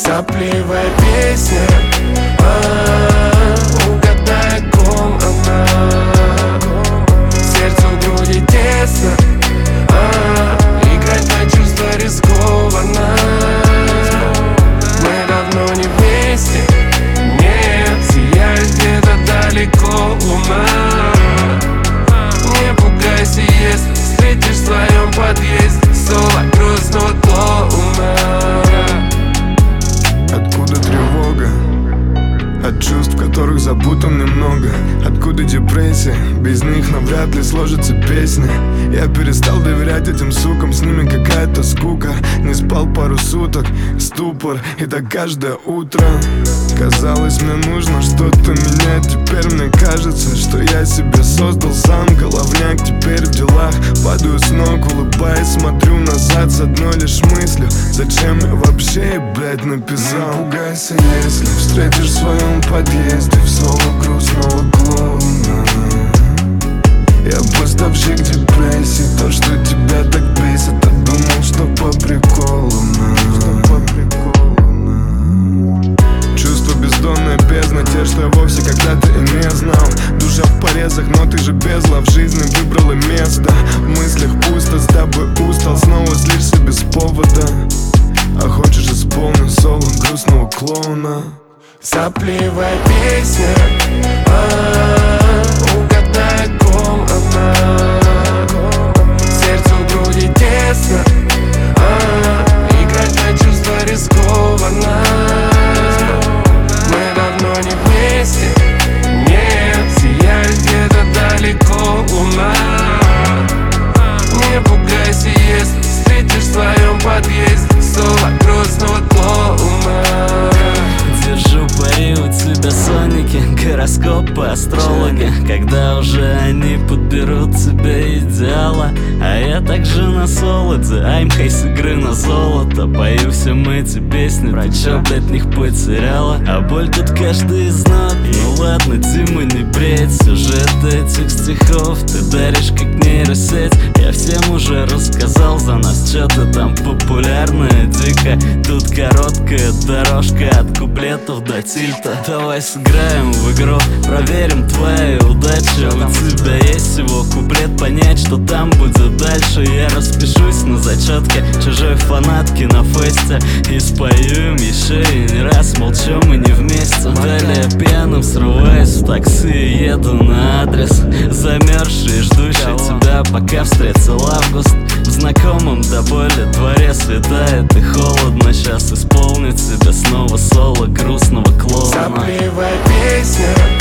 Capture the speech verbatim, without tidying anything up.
Сопливая песня, а-а-а, угадай, о ком она. Сердцу в груди тесно, а-а-а, играть на чувства рискованно. Мы давно не вместе, нет, сияет где-то далеко луна. Не пугайся, если встретишь в своем подъезде соло грустного клоуна. Откуда тревога? От чувств, которых запутан немного. Откуда депрессия? Без них навряд ли сложится песня. Я перестал доверять этим сукам, с ними какая-то скука. Не спал пару суток, ступор, и так каждое утро. Казалось, мне нужно что-то менять. Теперь мне кажется, что я себе создал сам головняк. Теперь в делах падаю с ног, улыбаясь, смотрю назад с одной лишь мыслью: зачем я вообще, блядь, написал? Не пугайся, если встретишь в своем подъезде в соло грустного клоуна. Я поставщик депрессии, то, что тебя так бесит. А думал, что по приколу, чувство бездонная бездна, те, что я вовсе когда-то и не знал. Душа в порезах, но ты же бездна в жизни выбрала место. В мыслях пусто, с тобой устал, снова злишься без повода. А хочешь, исполню соло грустного клоуна. Сопливая песня, а-а-а, угадай, о ком она. Сердцу в груди тесно, а-а-а, играть на чувства рискованно. Мы давно не вместе, нет, сияет где-то далеко луна. Не пугайся, если встретишь в своем подъезде соло грустного клоуна. Держу пари у тебя соники, гороскопы, астрологи. Когда уже они подберут тебе идеала. А я также на солоде, аймхай с игры на золото. Пою всем эти песни, ты чё, блядь, них потеряла? А боль тут каждый из нот. Ну ладно, Дима, не бредь. Сюжет этих стихов ты даришь как нейросеть. Я всем уже рассказал за нас, чё-то там популярное дико. Тут короткая дорожка от куплетов до тильта. Давай сыграем в игру, проверим твои удачи. У тебя есть всего куплет, понять, что там будет дальше. Я распишусь на зачетке чужой фанатки на фесте и спою им еще и не раз. Молчу, мы не вместе. Далее пьяным срываюсь в такси и еду на адрес, замерзший и ждущий тебя, пока встретил август. В знакомом до боли дворе светает и холодно. Сейчас исполнит себя снова соло грустного клоуна. Сопливая песня,